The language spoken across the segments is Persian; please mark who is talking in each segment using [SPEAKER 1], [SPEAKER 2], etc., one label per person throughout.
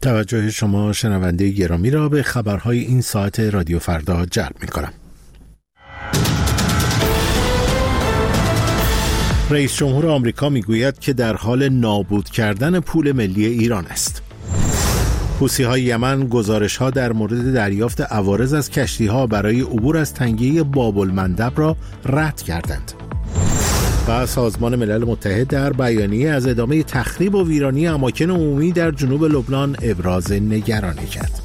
[SPEAKER 1] توجه شما شنونده گرامی را به خبرهای این ساعت رادیو فردا جلب می‌کنم. رئیس جمهور آمریکا میگوید که در حال نابود کردن پول ملی ایران است. حوثی‌های یمن گزارش‌ها در مورد دریافت عوارض از کشتی‌ها برای عبور از تنگه باب المندب را رد کردند. و سازمان ملل متحد در بیانیه از ادامه تخریب و ویرانی اماکن عمومی در جنوب لبنان ابراز نگرانی کرد.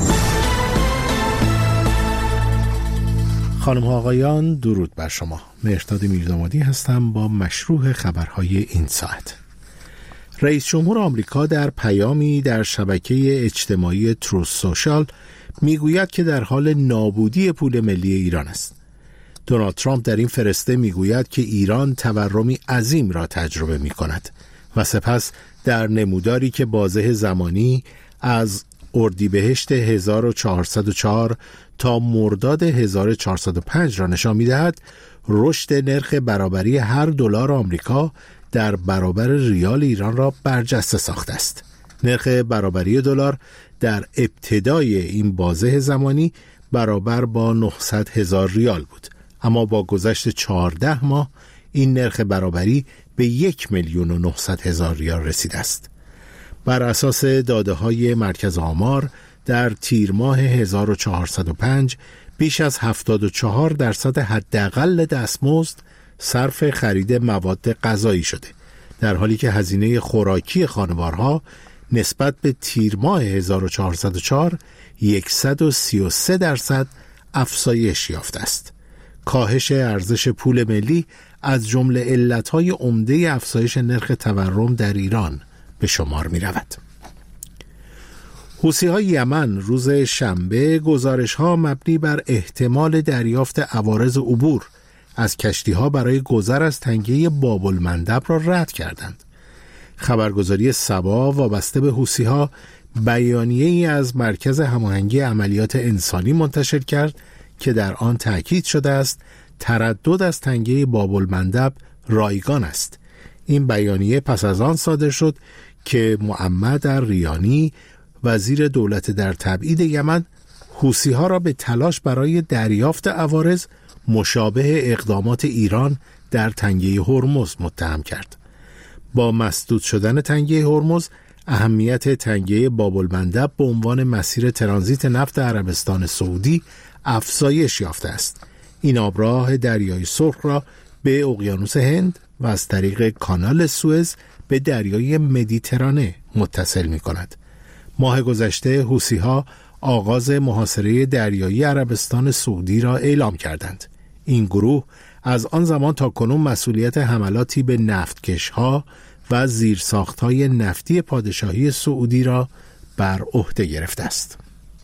[SPEAKER 1] خانم ها آقایان، درود بر شما. مهرداد میردامادی هستم با مشروح خبرهای این ساعت. رئیس جمهور آمریکا در پیامی در شبکه اجتماعی تروث سوشال میگوید که در حال نابودی پول ملی ایران است. دونالد ترامپ در این فرسته میگوید که ایران تورمی عظیم را تجربه می کند و سپس در نموداری که بازه زمانی از اردیبهشت 1404 تا مرداد 1405 را نشان می دهد، رشد نرخ برابری هر دلار آمریکا در برابر ریال ایران را برجسته ساخته است. نرخ برابری دلار در ابتدای این بازه زمانی برابر با 900,000 ریال بود، اما با گذشت 14 ماه این نرخ برابری به 1,900,000 ریال رسیده است. بر اساس داده‌های مرکز آمار در تیر ماه 1405 بیش از 74% حداقل دستمزد صرف خرید مواد غذایی شده، در حالی که هزینه خوراکی خانوارها نسبت به تیر ماه 1404 133% افزایش یافته است. کاهش ارزش پول ملی از جمله علتهای عمده افزایش نرخ تورم در ایران به شمار می رود. حوثی‌های یمن روز شنبه گزارش‌ها مبنی بر احتمال دریافت عوارض عبور از کشتی‌ها برای گذر از تنگه باب المندب را رد کردند. خبرگزاری سبا وابسته به حوثی‌ها بیانیه‌ای از مرکز هماهنگی عملیات انسانی منتشر کرد که در آن تأکید شده است تردد از تنگه باب المندب رایگان است. این بیانیه پس از آن صادر شد که محمد الریانی وزیر دولت در تبعید یمن حوثی‌ها را به تلاش برای دریافت عوارض مشابه اقدامات ایران در تنگه هرمز متهم کرد. با مسدود شدن تنگه هرمز، اهمیت تنگه باب المندب به عنوان مسیر ترانزیت نفت عربستان سعودی افزایش یافته است. این آبراه دریای سرخ را به اقیانوس هند و از طریق کانال سوئز به دریای مدیترانه متصل می کند. ماه گذشته حوثی‌ها آغاز محاصره دریایی عربستان سعودی را اعلام کردند. این گروه از آن زمان تا کنون مسئولیت حملاتی به نفتکش‌ها و زیرساخت‌های نفتی پادشاهی سعودی را بر عهده گرفته است.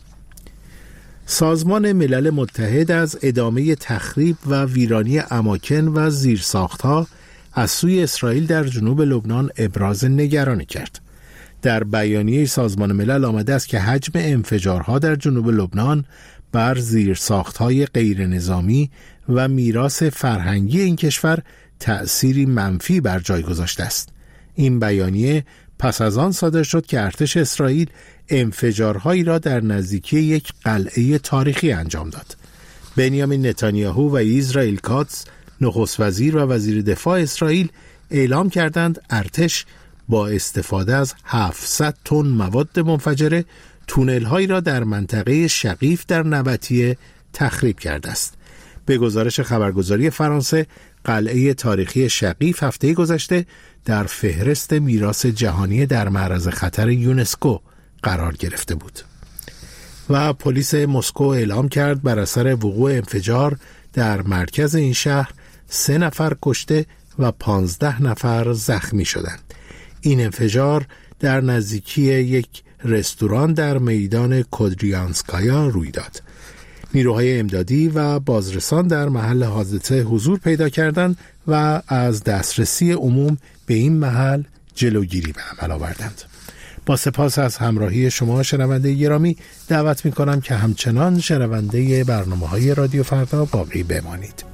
[SPEAKER 1] سازمان ملل متحد از ادامه تخریب و ویرانی اماکن و زیرساخت‌ها از سوی اسرائیل در جنوب لبنان ابراز نگرانی کرد. در بیانیه سازمان ملل آمده است که حجم انفجارها در جنوب لبنان بر زیرساخت‌های غیر نظامی و میراث فرهنگی این کشور تأثیری منفی بر جای گذاشته است. این بیانیه پس از آن صادر شد که ارتش اسرائیل انفجارهایی را در نزدیکی یک قلعه تاریخی انجام داد. بنیامین نتانیاهو و اسرائیل کاتز، نخست وزیر و وزیر دفاع اسرائیل، اعلام کردند ارتش با استفاده از 700 تن مواد منفجره تونل‌هایی را در منطقه شقیف در نبطیه تخریب کرده است. به گزارش خبرگزاری فرانسه، قلعه تاریخی شقیف هفته گذشته در فهرست میراث جهانی در معرض خطر یونسکو قرار گرفته بود. و پلیس مسکو اعلام کرد بر اثر وقوع انفجار در مرکز این شهر 3 نفر کشته و 15 نفر زخمی شدند. این انفجار در نزدیکی یک رستوران در میدان کودریانسکایا روی داد. نیروهای امدادی و بازرسان در محل حادثه حضور پیدا کردند و از دسترسی عموم به این محل جلوگیری به عمل آوردند. با سپاس از همراهی شما شنونده گرامی، دعوت می کنم که همچنان شنونده برنامه‌های رادیو فردا باقی بمانید.